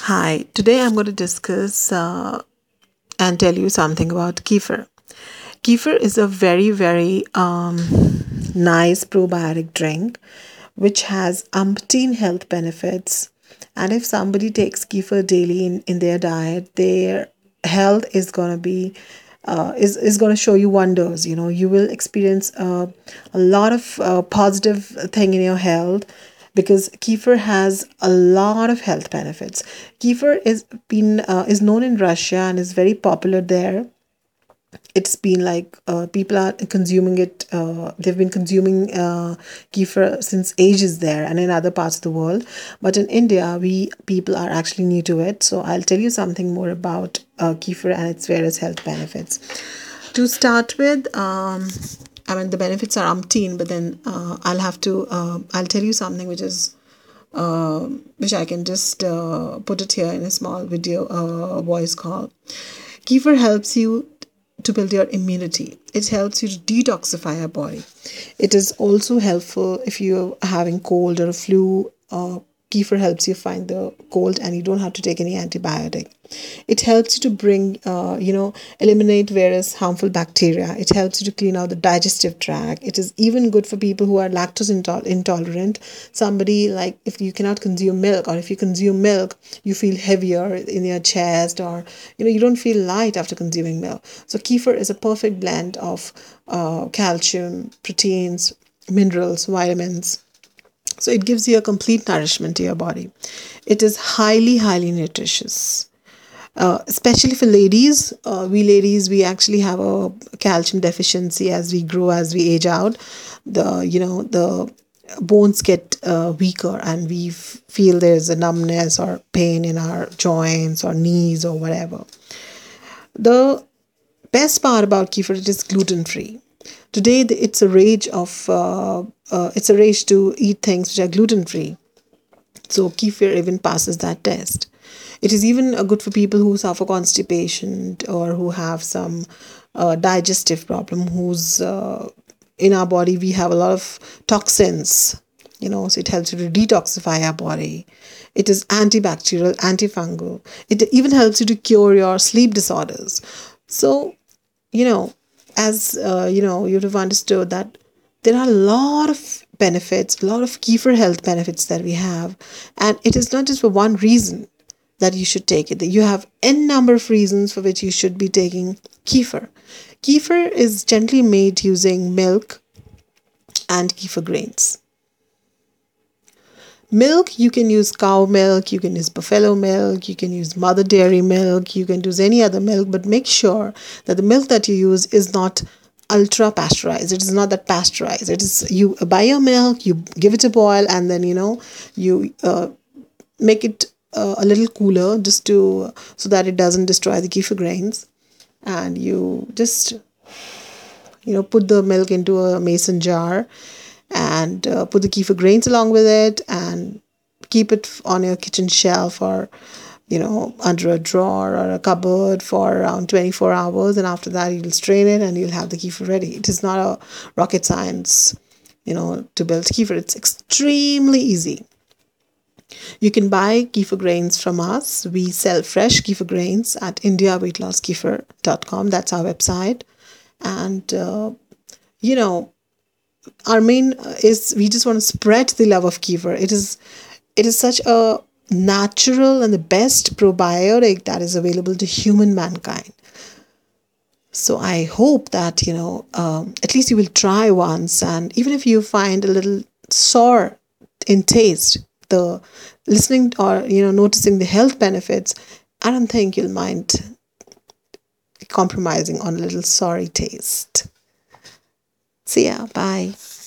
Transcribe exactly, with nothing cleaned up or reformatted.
Hi, today I'm going to discuss uh, and tell you something about kefir. Kefir is a very, very um, nice probiotic drink which has umpteen health benefits. And if somebody takes kefir daily in, in their diet, their health is going to be uh, is, is going to show you wonders. You know, you will experience uh, a lot of uh, positive thing in your health because kefir has a lot of health benefits. Kefir is been uh, is known in Russia and is very popular there. It's been like uh, people are consuming it. Uh, they've been consuming uh, kefir since ages there and in other parts of the world. But in India, we people are actually new to it. So I'll tell you something more about uh, kefir and its various health benefits. To start with, um, I mean the benefits are umpteen, but then uh, I'll have to uh, I'll tell you something which is uh, which I can just uh, put it here in a small video uh, voice call. Kefir helps you to build your immunity. It helps you to detoxify your body. It is also helpful if you're having cold or a flu. Uh, kefir helps you find the cold and you don't have to take any antibiotic. It helps you to bring, uh, you know, eliminate various harmful bacteria. It helps you to clean out the digestive tract. It is even good for people who are lactose intol- intolerant. Somebody like if you cannot consume milk, or if you consume milk, you feel heavier in your chest, or you know you don't feel light after consuming milk. So kefir is a perfect blend of uh, calcium, proteins, minerals, vitamins. So it gives you a complete nourishment to your body. It is highly, highly nutritious. Uh, especially for ladies, uh, we ladies, we actually have a calcium deficiency as we grow, as we age out. The, you know, the bones get uh, weaker and we f- feel there's a numbness or pain in our joints or knees or whatever. The best part about kefir, it is gluten free. Today, it's a rage of uh, uh, it's a rage to eat things which are gluten free. So kefir even passes that test. It is even uh, good for people who suffer constipation or who have some uh, digestive problem. Who's uh, in our body we have a lot of toxins. You know, so it helps you to detoxify our body. It is antibacterial, antifungal. It even helps you to cure your sleep disorders. So you know, as uh, you know, you'd have understood that there are a lot of benefits, a lot of kefir health benefits that we have, and it is not just for one reason that you should take it. You have n number of reasons for which you should be taking kefir. Kefir is gently made using milk and kefir grains. Milk, you can use cow milk, you can use buffalo milk, you can use mother dairy milk, you can use any other milk, but make sure that the milk that you use is not ultra pasteurized. It is not that pasteurized. It is, you buy your milk, you give it a boil, and then you know you uh, make it uh, a little cooler just to so that it doesn't destroy the kefir grains, and you just you know put the milk into a mason jar and uh, put the kefir grains along with it and keep it on your kitchen shelf or you know under a drawer or a cupboard for around twenty-four hours, and after that you'll strain it and you'll have the kefir ready. It is not a rocket science, you know to build kefir. It's extremely easy. You can buy kefir grains from us. We sell fresh kefir grains at india weight loss kefir dot com. That's our website. And uh, you know our main uh, is we just want to spread the love of kefir. It is it is such a natural and the best probiotic that is available to human mankind. So I hope that you know um, at least you will try once, and even if you find a little sour in taste, the listening or you know noticing the health benefits, I don't think you'll mind compromising on a little sorry taste. See ya. Bye.